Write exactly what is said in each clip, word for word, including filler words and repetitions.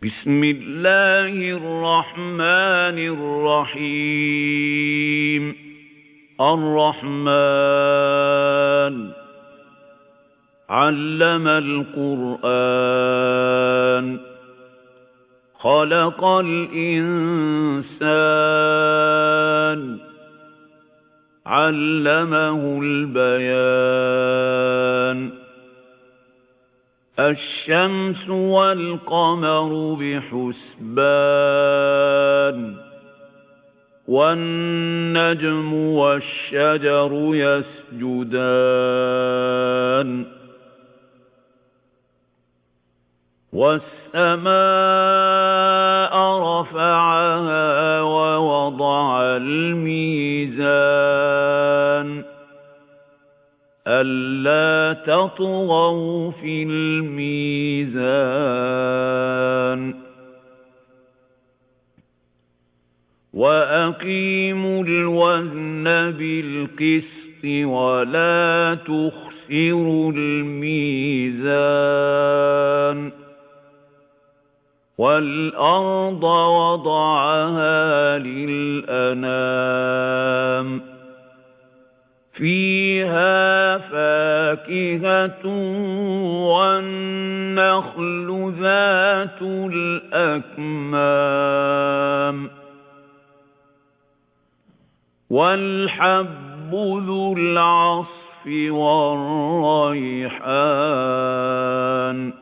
بسم الله الرحمن الرحيم الرحمن علم القرآن خلق الإنسان علمه البيان الشمس والقمر بحسبان والنجم والشجر يسجدان والسماء رفعها ووضع الميزان ألا تطغوا في الميزان وأقيموا الوزن بالقسط ولا تخسروا الميزان والأرض وضعها للأنام فيها فاكهة والنخل ذات الأكمام والحب ذو العصف والريحان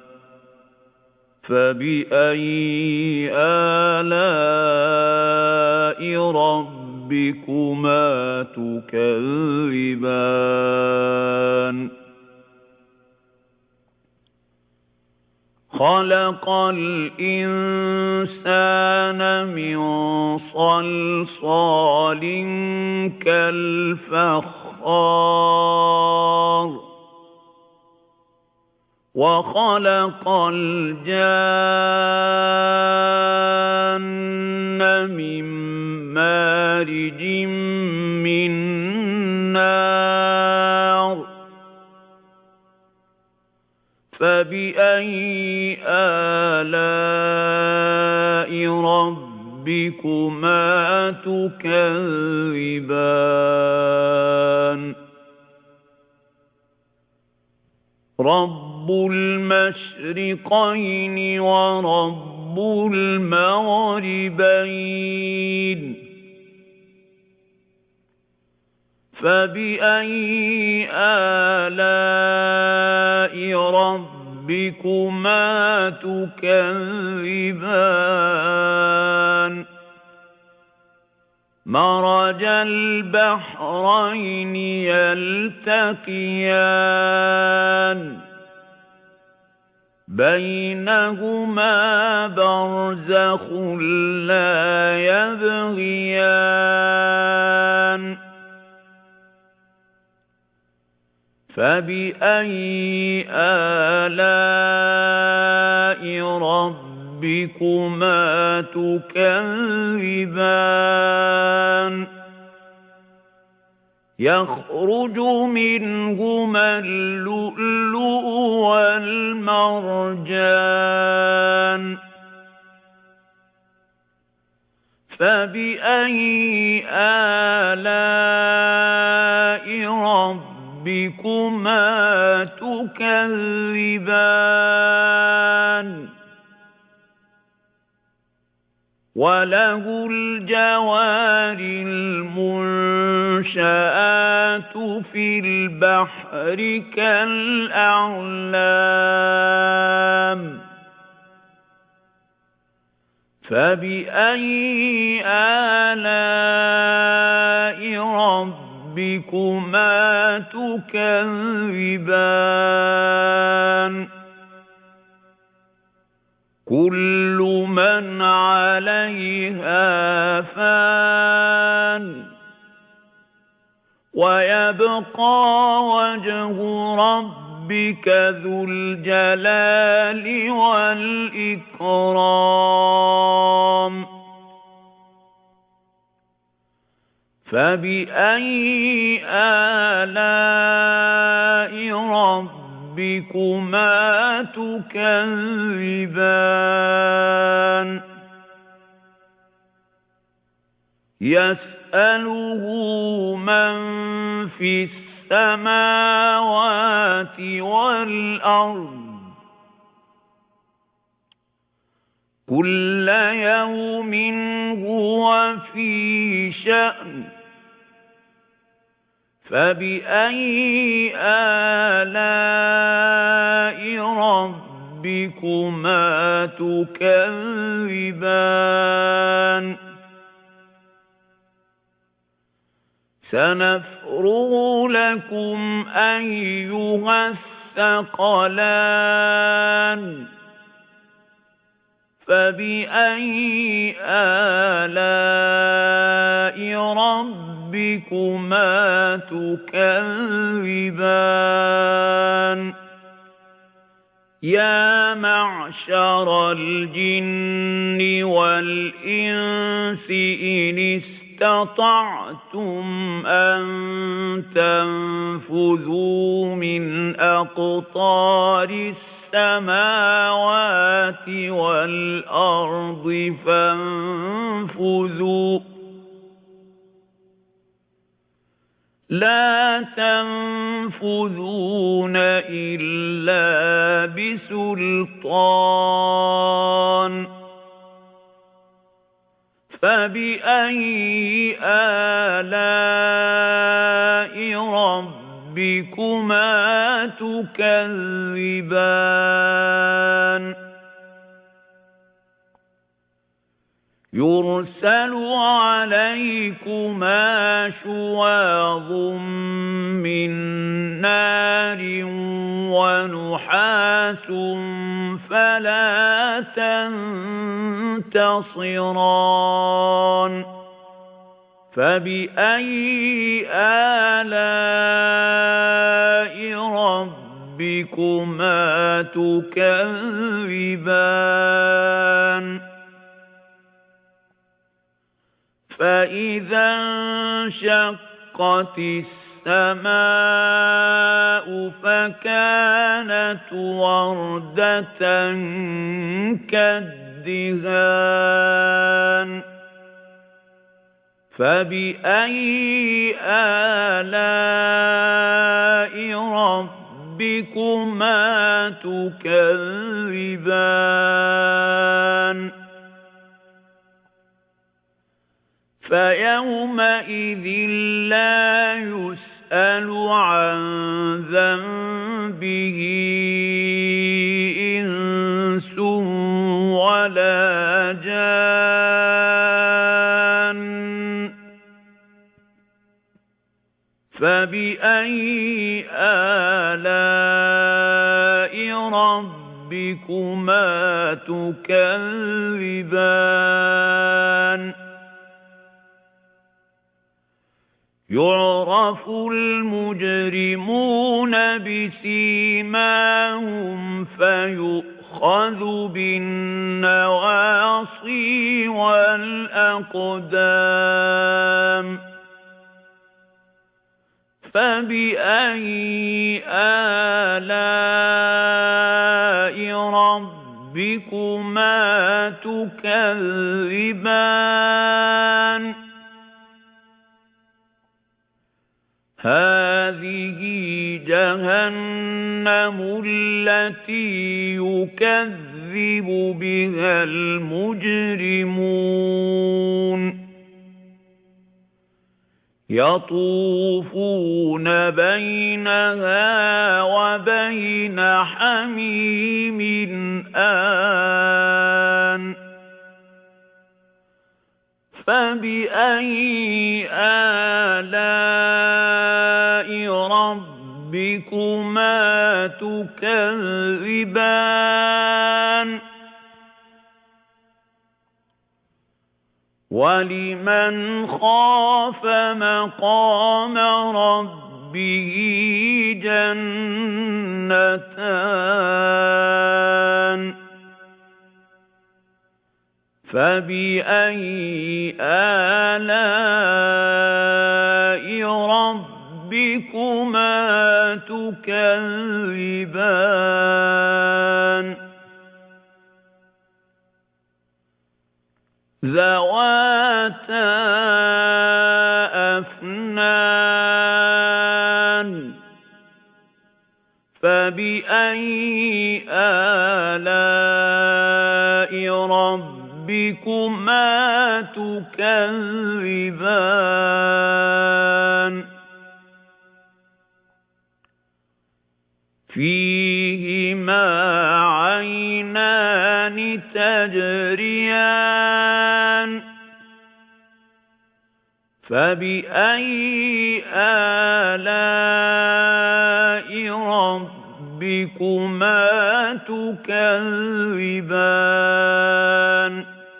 فبأي آلاء ربكما تكذبان خلق الإنسان من صلصال كالفخار وخلق الجان من مارج من نار فبأي آلاء ربكما تكذبان رب المشرقين ورب المغربين فبأي آلاء ربكما تكذبان مرج البحرين يلتقيان بينهما برزخ لا يبغيان فبأي آلاء ربكما تكذبان يخرج منهما اللؤلؤ والمرجان فبأي آلاء ربكما تكذبان وله الجوار المنشآت في البحر كالأعلام فبأي آلاء ربكما تكذبان كل من عليها فان ويبقى وجه ربك ذو الجلال والإكرام فبأي آلاء ربكما رَبِّكُمَا تُكَذِّبَانِ يَسْأَلُهُ مَن فِي السَّمَاوَاتِ وَالْأَرْضِ كُلَّ يَوْمٍ هُوَ فِي شَأْنٍ فَبِأَيِّ آلَاءِ رَبِّكُمَا تُكَذِّبَانِ سَنَفْرُغُ لَكُمْ أَيُّهَ الثَّقَلَانِ فَبِأَيِّ آلَاءِ رَبِّكُمَا تُكَذِّبَانِ يَا مَعْشَرَ الْجِنِّ وَالْإِنسِ إِنِ اسْتَطَعْتُمْ أَن تَنفُذُوا مِنْ أَقْطَارِ السَّمَاوَاتِ وَالْأَرْضِ فَانفُذُوا لَا تَنفُذُونَ إِلَّا بِسُلْطَانٍ فَبِأَيِّ آلَاءِ رَبِّكُمَا تُكَذِّبَانِ يُرْسَلُ عَلَيْكُمَا شُوَاظٌ مِّن نَّارٍ وَنُحَاسٌ فَلَا تَنتَصِرَانِ فَبِأَيِّ آلَاءِ رَبِّكُمَا تُكَذِّبَانِ فَإِذَا انشَقَّتِ السَّمَاءُ فَكَانَتْ وَرْدَةً كَالدِّهَانِ فَبِأَيِّ آلَاءِ رَبِّكُمَا تُكَذِّبَانِ فَيَوْمَئِذٍ لَّا يُسْأَلُ عَن ذَنبِهِ إِنسٌ وَلَا جَانٌّ فَبِأَيِّ آلَاءِ رَبِّكُمَا تُكَذِّبَانِ يُعْرَفُ الْمُجْرِمُونَ بِسِيمَاهُمْ فَيُؤْخَذُ بِالنَّوَاصِي وَالْأَقْدَامِ فَبِأَيِّ آلَاءِ رَبِّكُمَا تُكَذِّبَانِ هَٰذِهِ جَهَنَّمُ الَّتِي يُكَذِّبُ بِهَا الْمُجْرِمُونَ يَطُوفُونَ بَيْنَهَا وَبَيْنَ حَمِيمٍ آنٍ فَبِأَيِّ آلَاءِ رَبِّكُمَا تُكَذِّبَانِ وَلِمَنْ خَافَ مَقَامَ رَبِّهِ جَنَّتَانِ فَبِأَيِّ آلَاءِ رَبِّكُمَا رَبِّكُمَا تُكَذِّبَانِ ذَوَاتَا أَفْنَانٍ فَبِأَيِّ آلَاءِ رَبِّكُمَا تُكَذِّبَانِ فِيهِمَا عَيْنَانِ تَجْرِيَانِ فَبِأَيِّ آلَاءِ رَبِّكُمَا تُكَذِّبَانِ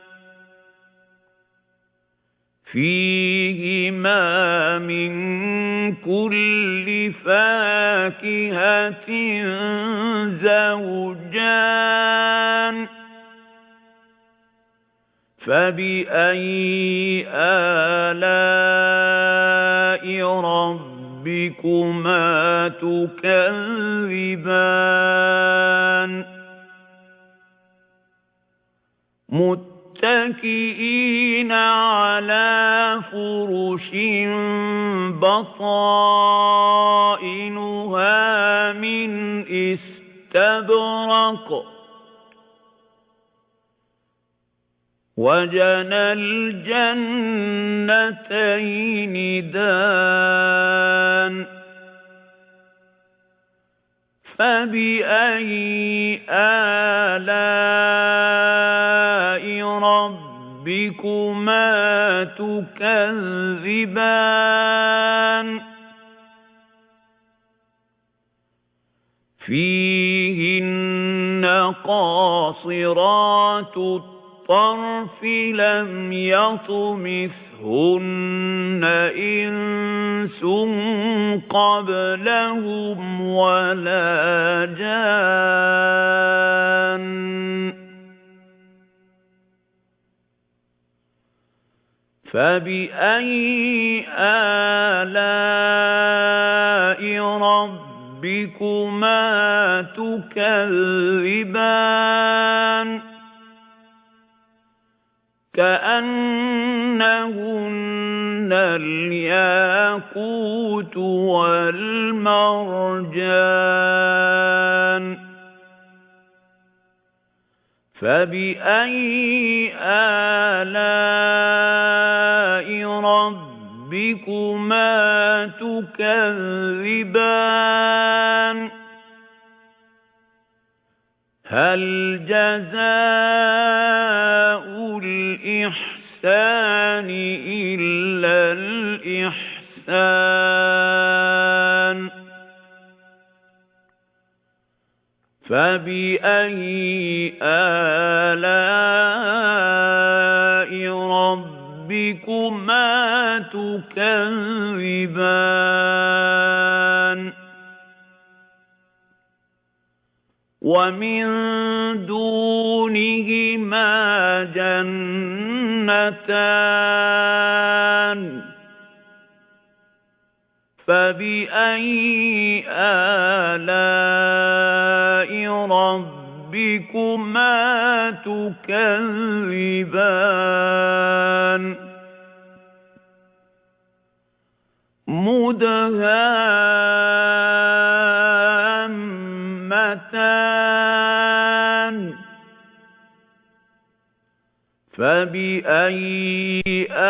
فِيهِمَا مِن كُلِّ فَاكِهَةٍ زَوْجَانِ فَبِأَيِّ آلَاءِ رَبِّكُمَا تُكَذِّبَانِ مُتَّكِئِينَ عَلَى فُرُشٍ بَطَائِنُهَا مِنْ إِسْتَبْرَقٍ وَجَنَى الْجَنَّتَيْنِ دَانٍ فَبِأَيِّ آلَاءِ رَبِّكُمَا تُكَذِّبَانِ فِيهِنَّ قَاصِرَاتُ الطَّرْفِ لَمْ يَطْمِثْهُنَّ إِنسٌ قَبْلَهُمْ وَلَا جَانٌّ فَبِأَيِّ آلَاءِ رَبِّكُمَا تُكَذِّبَانِ كَأَنَّهُنَّ الْيَاقُوتُ وَالْمَرْجَانُ فَبِأَيِّ آلَاءِ رَبِّكُمَا تُكَذِّبَانِ هَلْ جَزَاءُ الْإِحْسَانِ إِلَّا الْإِحْسَانُ فَبِأَيِّ آلَاءِ رَبِّكُمَا تُكَذِّبَانِ وَمِن دُونِهِمَا جَنَّتَانِ فَبِأَيِّ آلَاءِ رَبِّكُمَا تُكَذِّبَانِ مُدْهَامَّتَانِ فَبِأَيِّ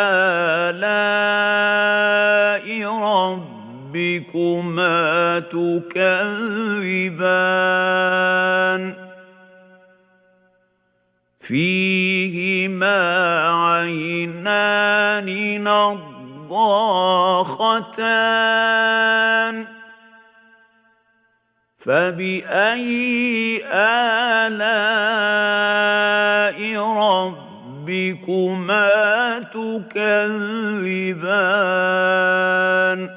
آلَاءِ رَبِّكُمَا تُكَذِّبَانِ فِيهِمَا عَيْنَانِ نَضَّاخَتَانِ فَبِأَيِّ آلَاءِ رَبِّكُمَا تُكَذِّبَانِ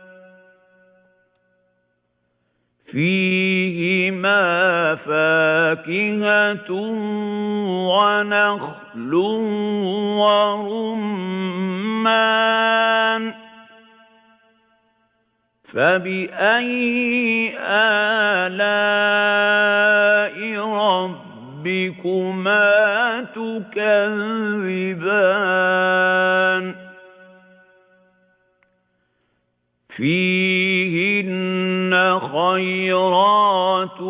فِيهِمَا فَاكِهَةٌ وَنَخْلٌ وَرُمَّانٌ فَبِأَيِّ آلَاءِ رَبِّكُمَا تُكَذِّبَانِ فِيهِنَّ خَيْرَاتٌ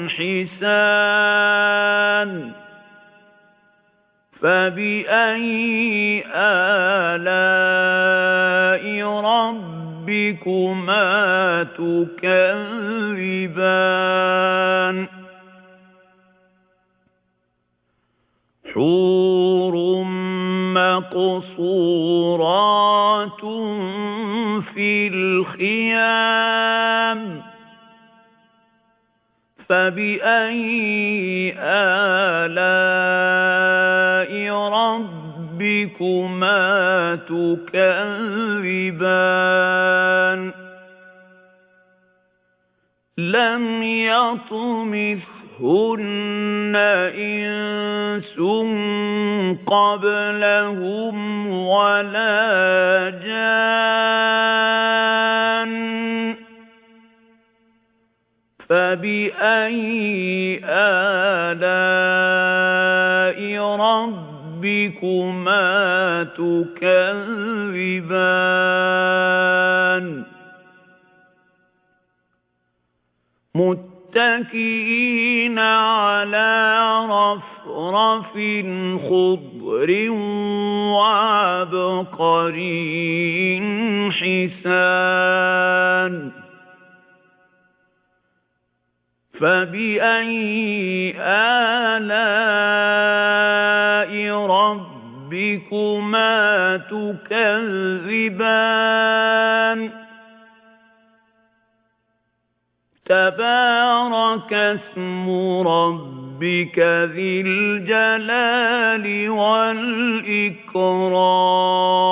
حِسَانٌ فَبِأَيِّ آلَاءِ رَبِّكُمَا تُكَذِّبَانِ حُورٌ مَّقْصُورَاتٌ فِي الْخِيَامِ فَبِأَيِّ آلَاءِ رَبِّكُمَا تُكَذِّبَانِ لَمْ يَطْمِثْهُنَّ إِنسٌ قَبْلَهُمْ وَلَا جَانٌّ فَبِأَيِّ آلَاءِ رَبِّكُمَا تُكَذِّبَانِ مُتَّكِئِينَ عَلَى رَفْرَفٍ خُضْرٍ وَعَبْقَرِيٍّ حِسَانٍ فَبِأَيِّ آلَاءِ رَبِّكُمَا تُكَذِّبَانِ تَبَارَكَ اسْمُ رَبِّكَ ذِي الْجَلَالِ وَالْإِكْرَامِ